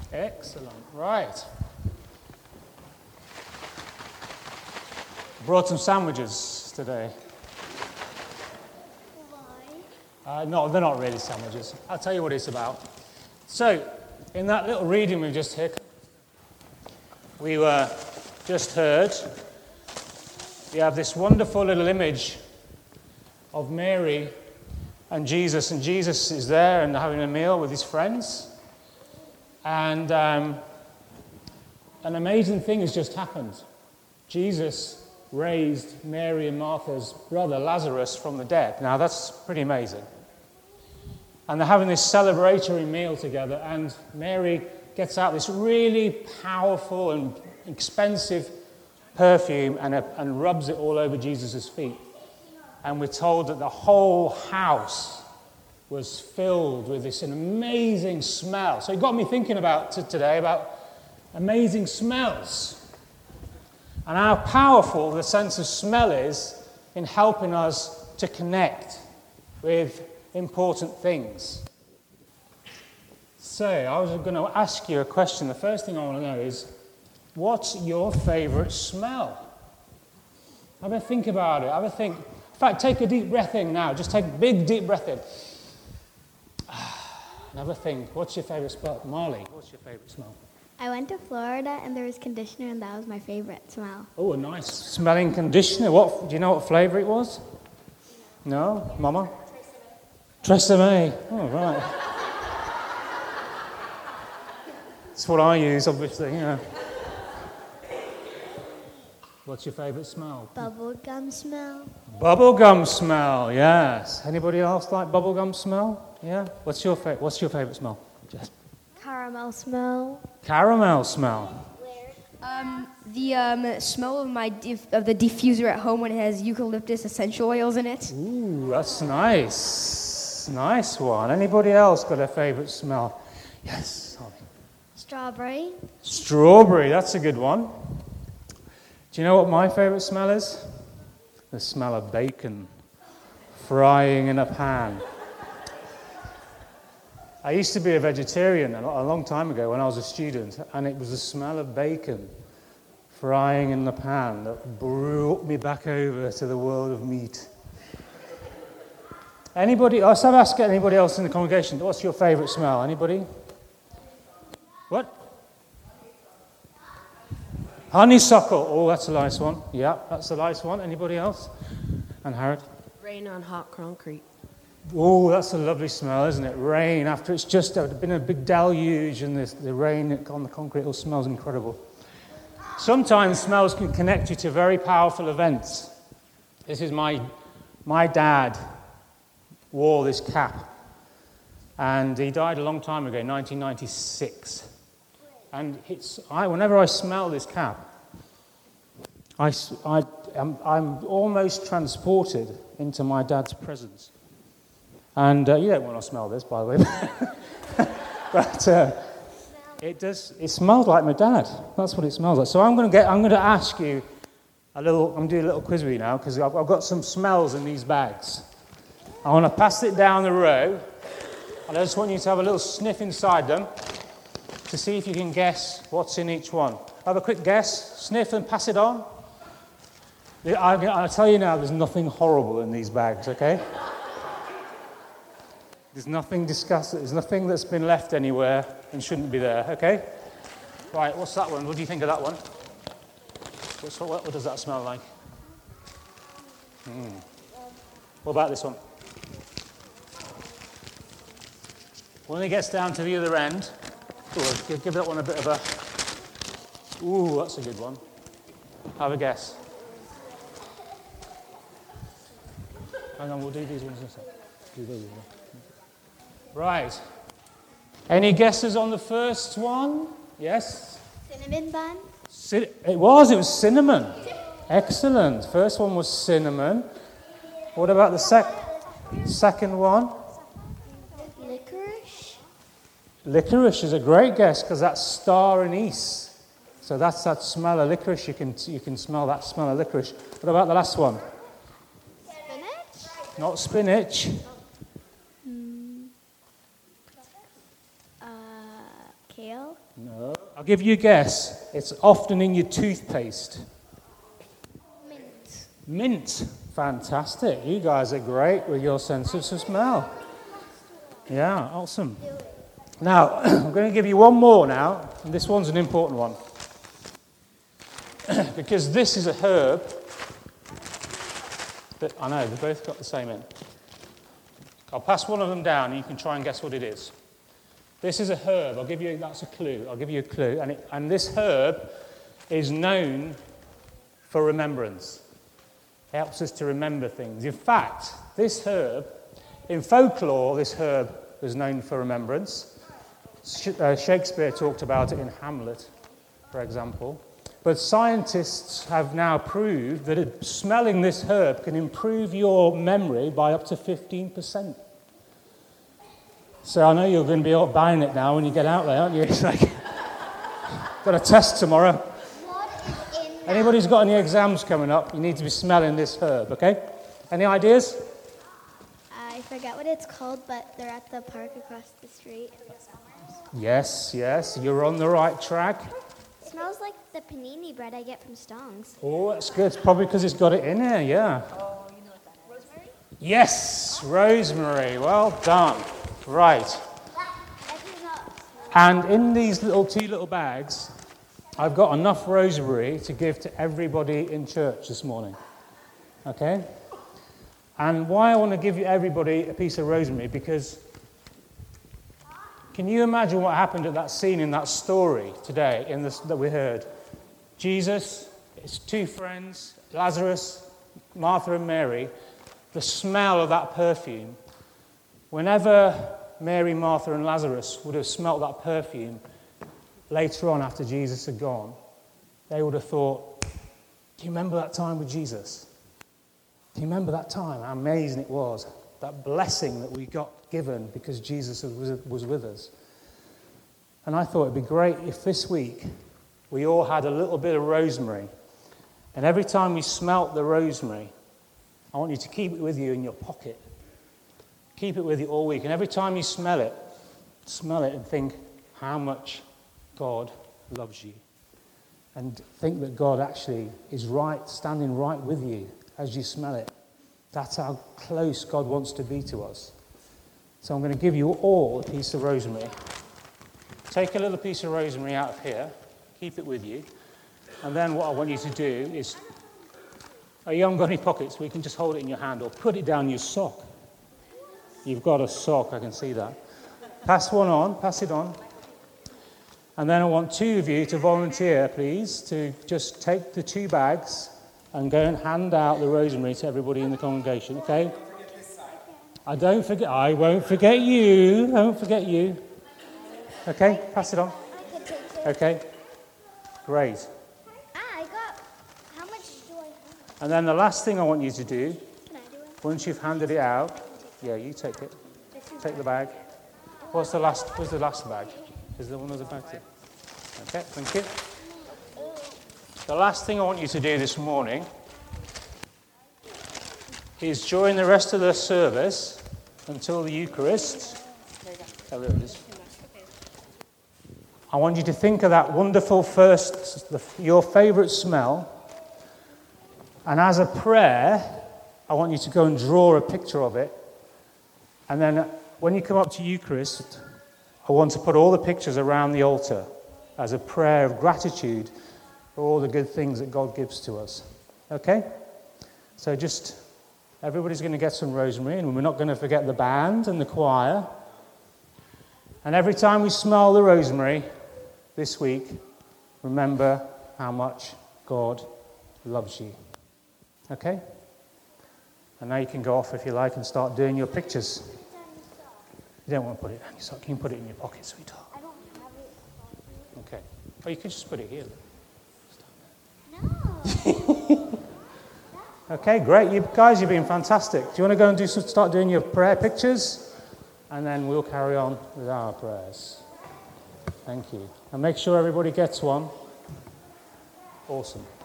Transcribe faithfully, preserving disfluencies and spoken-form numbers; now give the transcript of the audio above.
Excellent. Right. Brought some sandwiches today. Why? Uh, no, they're not really sandwiches. I'll tell you what it's about. So, in that little reading we just heard, we were just heard, we have this wonderful little image of Mary and Jesus, and Jesus is there and having a meal with his friends, and um, an amazing thing has just happened. Jesus raised Mary and Martha's brother Lazarus from the dead. Now that's pretty amazing. And they're having this celebratory meal together, and Mary gets out this really powerful and expensive perfume and, uh, and rubs it all over Jesus' feet. And we're told that the whole house was filled with this amazing smell. So it got me thinking about t- today about amazing smells and how powerful the sense of smell is in helping us to connect with important things. So I was going to ask you a question. The first thing I want to know is, what's your favourite smell? Have a think about it. Have a think. In fact, take a deep breath in now. Just take a big, deep breath in. And have a think. What's your favourite smell? Marley, what's your favourite smell? I went to Florida and there was conditioner and that was my favorite smell. Oh, a nice smelling conditioner. What? Do you know what flavour it was? No? Mama? Tresemme. Oh, right. That's what I use, obviously, yeah. What's your favourite smell? Bubblegum smell. Bubblegum smell, yes. Anybody else like bubblegum smell? Yeah? What's your fa- What's your favourite smell? Jess? Caramel smell. Caramel smell. Um, the um, smell of my dif- of the diffuser at home when it has eucalyptus essential oils in it. Ooh, that's nice. Nice one. Anybody else got a favourite smell? Yes. Holly. Strawberry. Strawberry, that's a good one. Do you know what my favourite smell is? The smell of bacon frying in a pan. I used to be a vegetarian a long time ago when I was a student, and it was the smell of bacon frying in the pan that brought me back over to the world of meat. Anybody, I'll start asking anybody else in the congregation, what's your favourite smell? Anybody? What? Honeysuckle. Oh, that's a nice one. Yeah, that's a nice one. Anybody else? And Harrod? Rain on hot concrete. Oh, that's a lovely smell, isn't it? Rain, after it's just been a big deluge and the, the rain on the concrete, it smells incredible. Sometimes smells can connect you to very powerful events. This is my, my dad wore this cap, and he died a long time ago, nineteen ninety-six. And it's, I, whenever I smell this cap, I, I, I'm, I'm almost transported into my dad's presence. And uh, you don't want to smell this, by the way. But uh, it does. It smells like my dad. That's what it smells like. So I'm going to get. I'm going to ask you a little. I'm doing a little quiz with you now because I've, I've got some smells in these bags. I want to pass it down the row, and I just want you to have a little sniff inside them to see if you can guess what's in each one. Have a quick guess, sniff, and pass it on. I'll tell you now, there's nothing horrible in these bags. Okay. There's nothing disgusting. There's nothing that's been left anywhere and shouldn't be there, okay? Right, what's that one? What do you think of that one? What's, what, what does that smell like? Mm. What about this one? When it gets down to the other end, ooh, give, give that one a bit of a... Ooh, that's a good one. Have a guess. Hang on, we'll do these ones in a sec. Do these ones. Right. Any guesses on the first one? Yes? Cinnamon bun. Cin- it was, it was cinnamon. Excellent. First one was cinnamon. What about the sec- second one? Licorice. Licorice is a great guess because that's star anise. So that's that smell of licorice. You can you can smell that smell of licorice. What about the last one? Spinach. Not spinach. kale. No. I'll give you a guess. It's often in your toothpaste. Mint. Mint. Fantastic. You guys are great with your sense of smell. Yeah, awesome. Now, I'm going to give you one more now, and this one's an important one. Because this is a herb that, I know, they've both got the same in. I'll pass one of them down and you can try and guess what it is. This is a herb. I'll give you, that's a clue. I'll give you a clue. And, it, and this herb is known for remembrance. It helps us to remember things. In fact, this herb, in folklore, this herb was known for remembrance. Sh- uh, Shakespeare talked about it in Hamlet, for example. But scientists have now proved that it, smelling this herb can improve your memory by up to fifteen percent. So I know you're going to be all buying it now when you get out there, aren't you? It's like, got a test tomorrow. What is in that? Anybody's got any exams coming up, you need to be smelling this herb, okay? Any ideas? I forget what it's called, but they're at the park across the street. Yes, yes, you're on the right track. It smells like the panini bread I get from Stong's. Oh, that's good. It's probably because it's got it in there, yeah. Oh, you know what that is. Rosemary? Yes, rosemary. Well done. Right. And in these little two little bags, I've got enough rosemary to give to everybody in church this morning. Okay? And why I want to give you everybody a piece of rosemary, because can you imagine what happened at that scene in that story today in this, that we heard? Jesus, his two friends, Lazarus, Martha and Mary, the smell of that perfume. Whenever Mary, Martha and Lazarus would have smelt that perfume later on after Jesus had gone, they would have thought, do you remember that time with Jesus? Do you remember that time? How amazing it was. That blessing that we got given because Jesus was, was with us. And I thought it'd be great if this week we all had a little bit of rosemary. And every time we smelt the rosemary, I want you to keep it with you in your pocket. Keep it with you all week. And every time you smell it, smell it and think how much God loves you. And think that God actually is right, standing right with you as you smell it. That's how close God wants to be to us. So I'm going to give you all a piece of rosemary. Take a little piece of rosemary out of here. Keep it with you. And then what I want you to do is, oh, you haven't got any pockets, we can just hold it in your hand or put it down your sock. You've got a sock, I can see that. Pass one on, pass it on. And then I want two of you to volunteer, please, to just take the two bags and go and hand out the rosemary to everybody in the congregation, okay? I don't forget, I won't forget you, I won't forget you. Okay, pass it on. Okay, great. Ah, I got, how much do I have? And then the last thing I want you to do, Can I do it? once you've handed it out, yeah, you take it. Take the bag. What's the last, what's the last bag? Is there one other bag there? Okay, thank you. The last thing I want you to do this morning is during the rest of the service until the Eucharist. Oh, there it is. I want you to think of that wonderful first, the, your favourite smell. And as a prayer, I want you to go and draw a picture of it. And then when you come up to Eucharist, I want to put all the pictures around the altar as a prayer of gratitude for all the good things that God gives to us. Okay? So just, everybody's going to get some rosemary, and we're not going to forget the band and the choir. And every time we smell the rosemary this week, remember how much God loves you. Okay? And now you can go off, if you like, and start doing your pictures. You don't want to put it down your sock. You can put it in your pocket, sweetheart. I don't have it. Okay. Or you can just put it here. No. Okay, great. You guys, you've been fantastic. Do you want to go and do some, start doing your prayer pictures? And then we'll carry on with our prayers. Thank you. And make sure everybody gets one. Awesome.